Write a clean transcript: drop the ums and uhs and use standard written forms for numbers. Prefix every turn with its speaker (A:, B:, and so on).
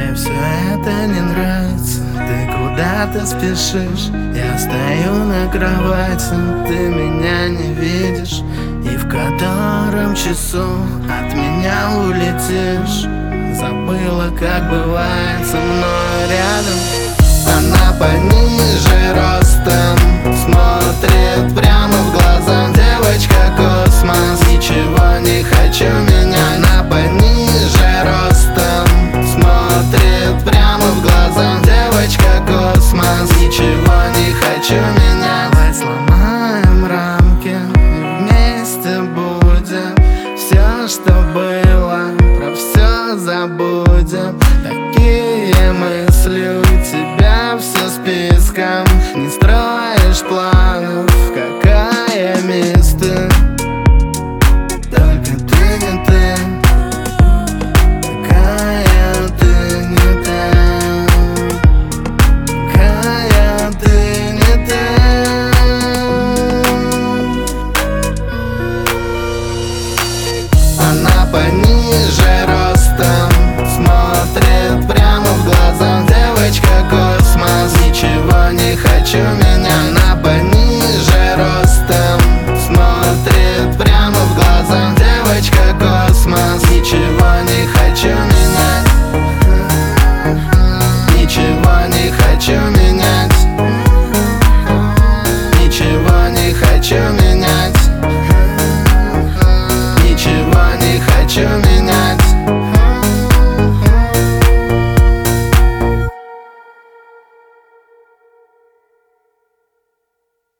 A: Мне все это не нравится, ты куда-то спешишь. Я стою на кровати, ты меня не видишь. И в котором часу от меня улетишь? Забыла, как бывает со мной рядом. Она пониже ростом, смотрит прямо в глаза. Девочка космос, ничего не хочу меня. Она пониже ростом, смотрит прямо в глаза. Девочка космос, ничего не хочу меня. Давай сломаем рамки, вместе будем. Все, что было, про все забудем. Такие мысли у тебя все списком. Не строишь планов, какая мечта. Только ты не ты, какая ты не та, какая ты не та. Она пониже ростом, смотрит прямо в глаза. Девочка космос, ничего не хочу меня. Она пониже ростом, смотрит прямо